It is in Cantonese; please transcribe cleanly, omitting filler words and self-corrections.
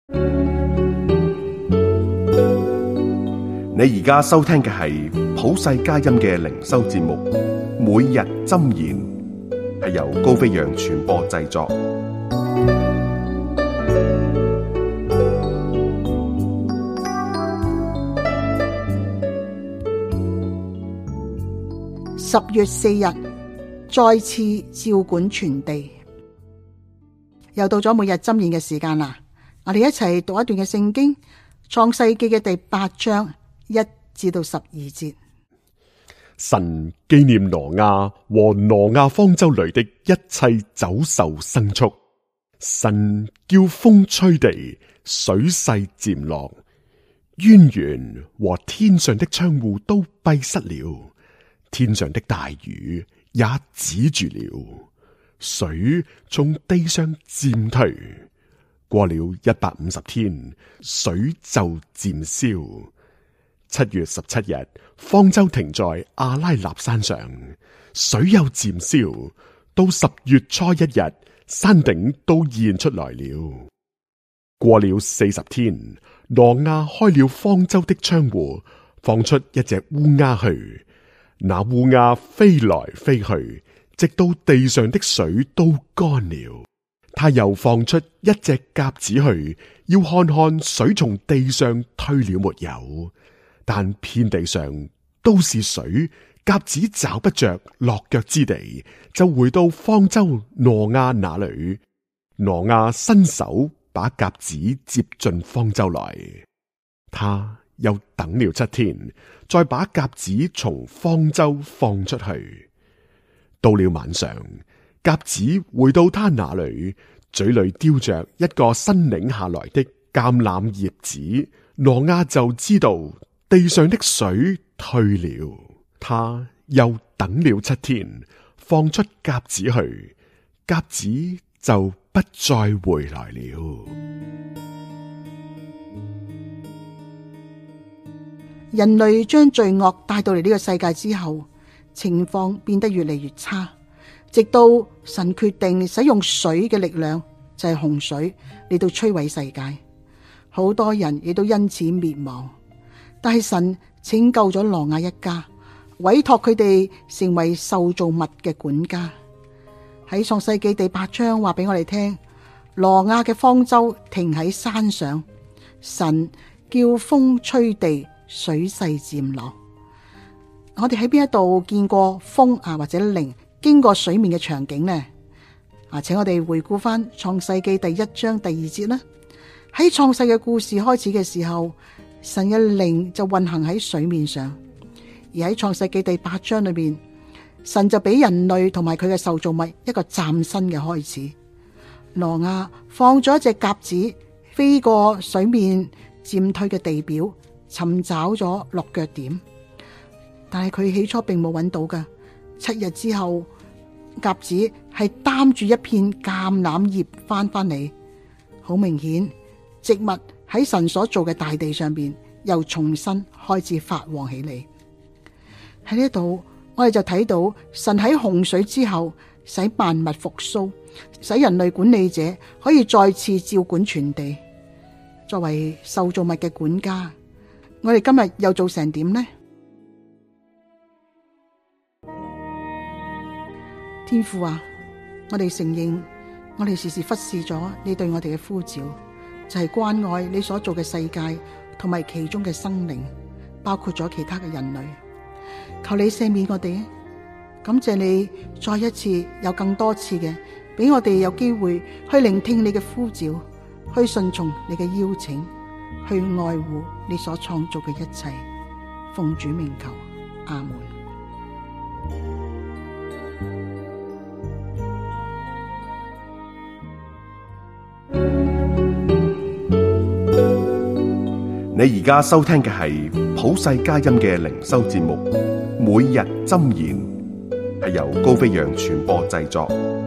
你而家收聽嘅係普世佳音嘅靈修節目，每日箴言，係由高飛揚傳播製作。 10月4日，再次照管全地。又到咗每日箴言嘅時間啦，我哋一齊讀一段嘅聖經，創世記嘅第8章1至到12節。 神紀念挪亞和挪亞方舟裏的一切走獸牲畜。神叫風吹地，水勢漸落，淵源和天上的窗戶都閉塞了，天上的大雨也止住了，水從地上漸退。過了150天，水就漸消。7月17日，方舟停在阿拉納山上，水又漸消。到10月初1日，山頂都現出來了。過了40天，挪亞開了方舟的窗戶，放出一隻烏鴉去。那烏鴉飛來飛去，直到地上的水都乾了。他又放出一隻鴿子去，要看看水從地上退了沒有。但遍地上都是水，鴿子找不着落腳之地，就回到方舟挪亞那裏。挪亞伸手把鴿子接進方舟來。他又等了7天，再把鴿子從方舟放出去。到了晚上，鴿子回到他那裏，嘴裏叼着一個新擰下來的橄欖葉子。挪亞就知道地上的水退了。他又等了7天，放出鴿子去，鴿子就不再回來了。 人類將罪惡帶到嚟呢個世界之後，情況變得越嚟越差，直到神決定使用水嘅力量，就係洪水嚟到摧毀世界。好多人亦都因此滅亡。但係神拯救咗挪亞一家，委託佢哋成為受造物嘅管家。喺創世記第8章話俾我哋聽，挪亞嘅方舟停喺山上，神叫風吹地，水勢漸落。我哋喺邊一度見過風或者靈經過水面嘅場景呢？請我哋回顧翻創世記第1章第2節啦。喺創世嘅故事開始嘅時候，神嘅靈就運行喺水面上，而喺創世記第8章裏邊，神就俾人類同埋佢嘅受造物一個嶄新嘅開始。挪亞放咗一隻鴿子飛過水面漸退嘅地表，尋找咗落腳點，但係佢起初並冇揾到㗎。7日之後，鴿子係擔住一片橄欖葉翻嚟，好明顯，植物喺神所做嘅大地上邊又重新開始發旺起嚟。喺呢度，我哋就睇到神喺洪水之後使萬物復甦，使人類管理者可以再次照管全地。作為受造物嘅管家，我哋今日又做成點呢？天父啊，我哋承認我哋時時忽視咗你對我哋嘅呼召，就係關愛你所做嘅世界同埋其中嘅生靈，包括咗其他嘅人類。求你赦免我哋，感謝你再一次有更多次嘅俾我哋有機會去聆聽你嘅呼召，去順從你嘅邀請，去愛護你所創造嘅一切。奉主名求，阿門。 你而家收聽嘅係普世佳音嘅靈修節目，每日箴言，係由高飛揚傳播製作。